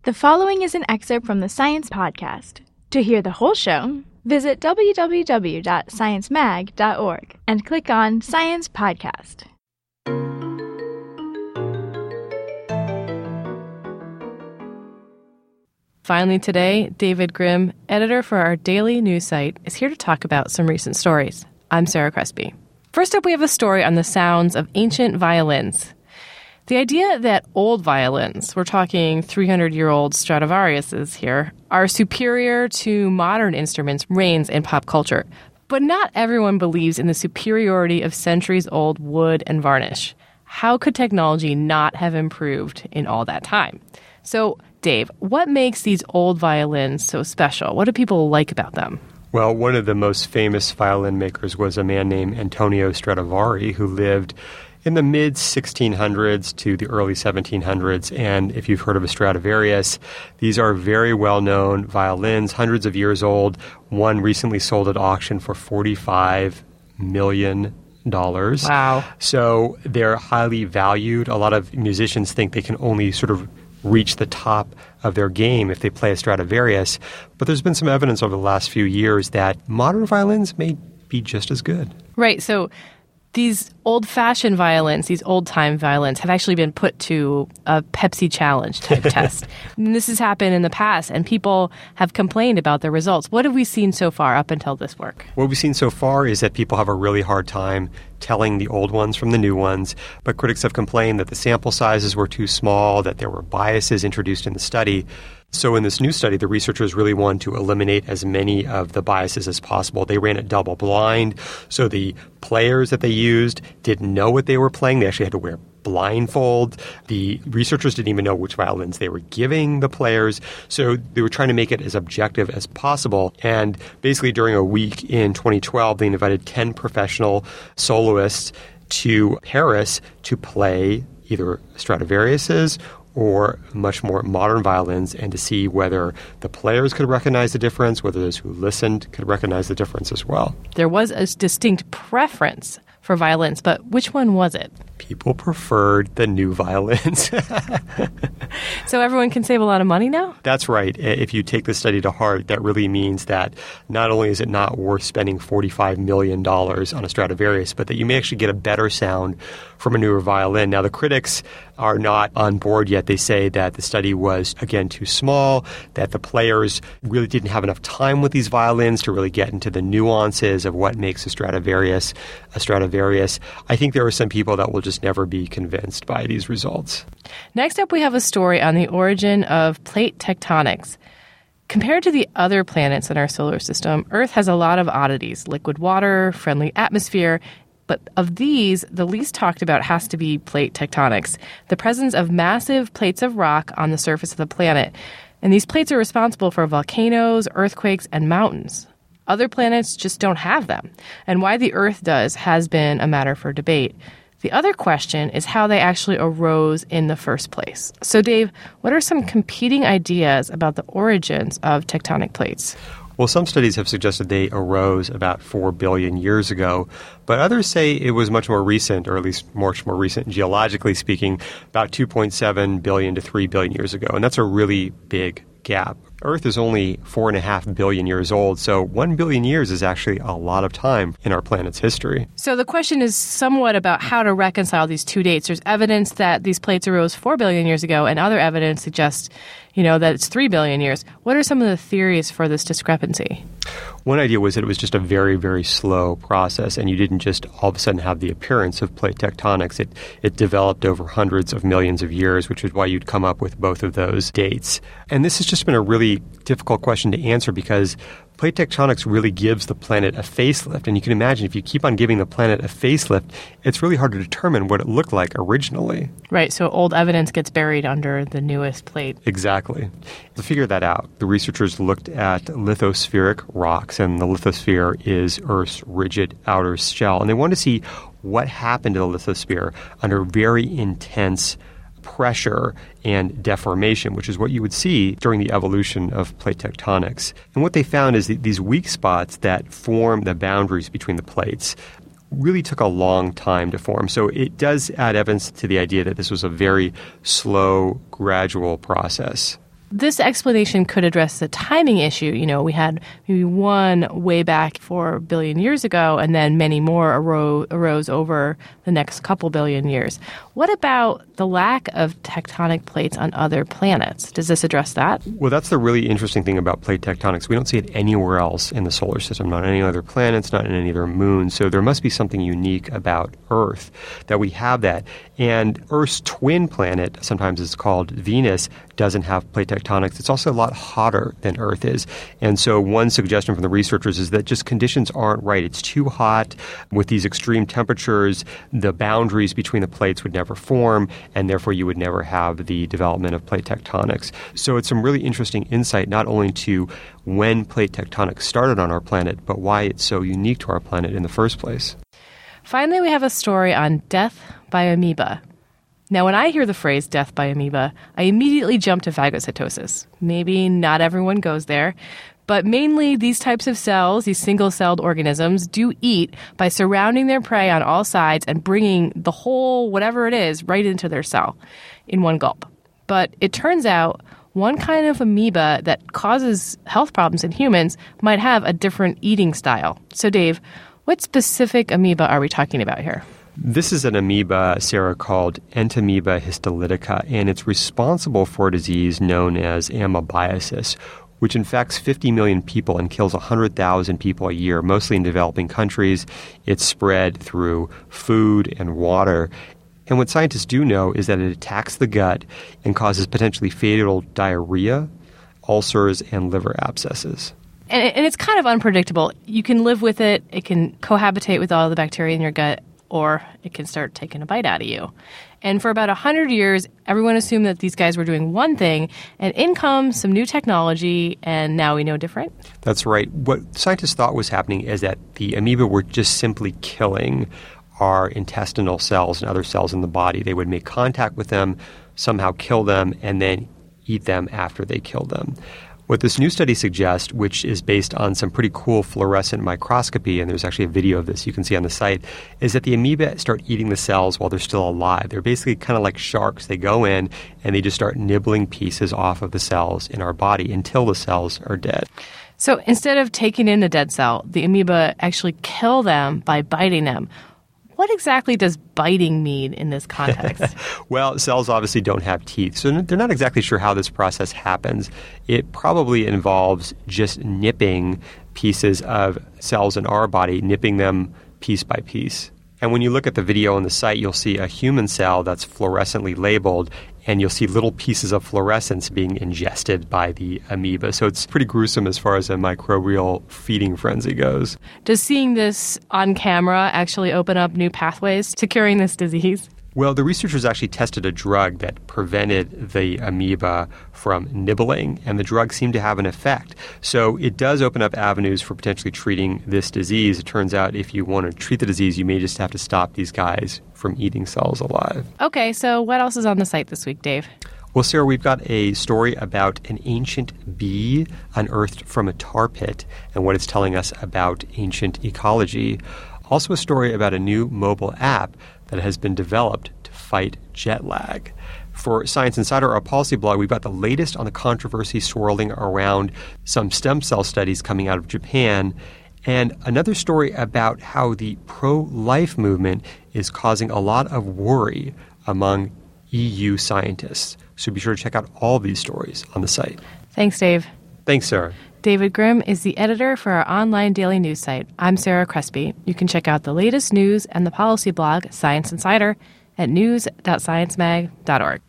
The following is an excerpt from the Science Podcast. To hear the whole show, visit www.sciencemag.org and click on Science Podcast. Finally today, David Grimm, editor for our daily news site, is here to talk about some recent stories. I'm Sarah Crespi. First up, we have a story on the sounds of ancient violins. The idea that old violins, we're talking 300-year-old Stradivariuses here, are superior to modern instruments reigns in pop culture. But not everyone believes in the superiority of centuries-old wood and varnish. How could technology not have improved in all that time? So, Dave, what makes these old violins so special? What do people like about them? Well, one of the most famous violin makers was a man named Antonio Stradivari, who lived in the mid-1600s to the early 1700s. And if you've heard of a Stradivarius, these are very well-known violins, hundreds of years old. One recently sold at auction for $45 million. Wow. So they're highly valued. A lot of musicians think they can only sort of reach the top of their game if they play a Stradivarius. But there's been some evidence over the last few years that modern violins may be just as good. Right. So these old-fashioned violins, these old-time violins, have actually been put to a Pepsi Challenge type test. And this has happened in the past, and people have complained about the results. What have we seen so far up until this work? What we've seen so far is that people have a really hard time telling the old ones from the new ones, but critics have complained that the sample sizes were too small, that there were biases introduced in the study. So in this new study, the researchers really wanted to eliminate as many of the biases as possible. They ran it double blind, so the players that they used didn't know what they were playing. They actually had to wear blindfold. The researchers didn't even know which violins they were giving the players. So they were trying to make it as objective as possible. And basically during a week in 2012, they invited 10 professional soloists to Paris to play either Stradivariuses or much more modern violins, and to see whether the players could recognize the difference, whether those who listened could recognize the difference as well. There was a distinct preference for violins, but which one was it? People preferred the new violins. So everyone can save a lot of money now? That's right. If you take the study to heart, that really means that not only is it not worth spending $45 million on a Stradivarius, but that you may actually get a better sound from a newer violin. Now, the critics are not on board yet. They say that the study was, again, too small, that the players really didn't have enough time with these violins to really get into the nuances of what makes a Stradivarius a Stradivarius. I think there are some people that will just never be convinced by these results. Next up, we have a story on the origin of plate tectonics. Compared to the other planets in our solar system, Earth has a lot of oddities: liquid water, friendly atmosphere. But of these, the least talked about has to be plate tectonics, the presence of massive plates of rock on the surface of the planet. And these plates are responsible for volcanoes, earthquakes, and mountains. Other planets just don't have them. And why the Earth does has been a matter for debate. The other question is how they actually arose in the first place. So, Dave, what are some competing ideas about the origins of tectonic plates? Well, some studies have suggested they arose about 4 billion years ago, but others say it was much more recent, or at least much more recent geologically speaking, about 2.7 billion to 3 billion years ago. And that's a really big gap. Earth is only 4.5 billion years old, so 1 billion years is actually a lot of time in our planet's history. So the question is somewhat about how to reconcile these two dates. There's evidence that these plates arose 4 billion years ago, and other evidence suggests, that it's 3 billion years. What are some of the theories for this discrepancy? One idea was that it was just a very, very slow process, and you didn't just all of a sudden have the appearance of plate tectonics. It developed over hundreds of millions of years, which is why you'd come up with both of those dates. And this has just been a really difficult question to answer because plate tectonics really gives the planet a facelift. And you can imagine if you keep on giving the planet a facelift, it's really hard to determine what it looked like originally. Right, so old evidence gets buried under the newest plate. Exactly. To figure that out, the researchers looked at lithospheric rocks, and the lithosphere is Earth's rigid outer shell. And they wanted to see what happened to the lithosphere under very intense pressure and deformation, which is what you would see during the evolution of plate tectonics. And what they found is that these weak spots that form the boundaries between the plates really took a long time to form. So it does add evidence to the idea that this was a very slow, gradual process. This explanation could address the timing issue. We had maybe one way back 4 billion years ago, and then many more arose over the next couple billion years. What about the lack of tectonic plates on other planets? Does this address that? Well, that's the really interesting thing about plate tectonics. We don't see it anywhere else in the solar system, not on any other planets, not in any other moons. So there must be something unique about Earth that we have that. And Earth's twin planet, sometimes it's called Venus, doesn't have plate tectonics. It's also a lot hotter than Earth is. And so one suggestion from the researchers is that just conditions aren't right. It's too hot. With these extreme temperatures, the boundaries between the plates would never form, and therefore you would never have the development of plate tectonics. So it's some really interesting insight, not only to when plate tectonics started on our planet, but why it's so unique to our planet in the first place. Finally, we have a story on death by amoeba. Now, when I hear the phrase death by amoeba, I immediately jump to phagocytosis. Maybe not everyone goes there, but mainly these types of cells, these single-celled organisms, do eat by surrounding their prey on all sides and bringing the whole, whatever it is, right into their cell in one gulp. But it turns out one kind of amoeba that causes health problems in humans might have a different eating style. So, Dave, what specific amoeba are we talking about here? This is an amoeba, Sarah, called Entamoeba histolytica, and it's responsible for a disease known as amoebiasis, which infects 50 million people and kills 100,000 people a year, mostly in developing countries. It's spread through food and water. And what scientists do know is that it attacks the gut and causes potentially fatal diarrhea, ulcers, and liver abscesses. And it's kind of unpredictable. You can live with it. It can cohabitate with all the bacteria in your gut, or it can start taking a bite out of you. And for about 100 years, everyone assumed that these guys were doing one thing, and in comes some new technology, and now we know different. That's right. What scientists thought was happening is that the amoeba were just simply killing our intestinal cells and other cells in the body. They would make contact with them, somehow kill them, and then eat them after they killed them. What this new study suggests, which is based on some pretty cool fluorescent microscopy, and there's actually a video of this you can see on the site, is that the amoeba start eating the cells while they're still alive. They're basically kind of like sharks. They go in and they just start nibbling pieces off of the cells in our body until the cells are dead. So instead of taking in the dead cell, the amoeba actually kill them by biting them. What exactly does biting mean in this context? Well, cells obviously don't have teeth, so they're not exactly sure how this process happens. It probably involves just nipping pieces of cells in our body, nipping them piece by piece. And when you look at the video on the site, you'll see a human cell that's fluorescently labeled, and you'll see little pieces of fluorescence being ingested by the amoeba. So it's pretty gruesome as far as a microbial feeding frenzy goes. Does seeing this on camera actually open up new pathways to curing this disease? Well, the researchers actually tested a drug that prevented the amoeba from nibbling, and the drug seemed to have an effect. So it does open up avenues for potentially treating this disease. It turns out if you want to treat the disease, you may just have to stop these guys from eating cells alive. Okay, so what else is on the site this week, Dave? Well, Sarah, we've got a story about an ancient bee unearthed from a tar pit and what it's telling us about ancient ecology. Also a story about a new mobile app that has been developed to fight jet lag. For Science Insider, our policy blog, we've got the latest on the controversy swirling around some stem cell studies coming out of Japan, and another story about how the pro-life movement is causing a lot of worry among EU scientists. So be sure to check out all these stories on the site. Thanks, Dave. Thanks, Sarah. David Grimm is the editor for our online daily news site. I'm Sarah Crespi. You can check out the latest news and the policy blog, Science Insider, at news.sciencemag.org.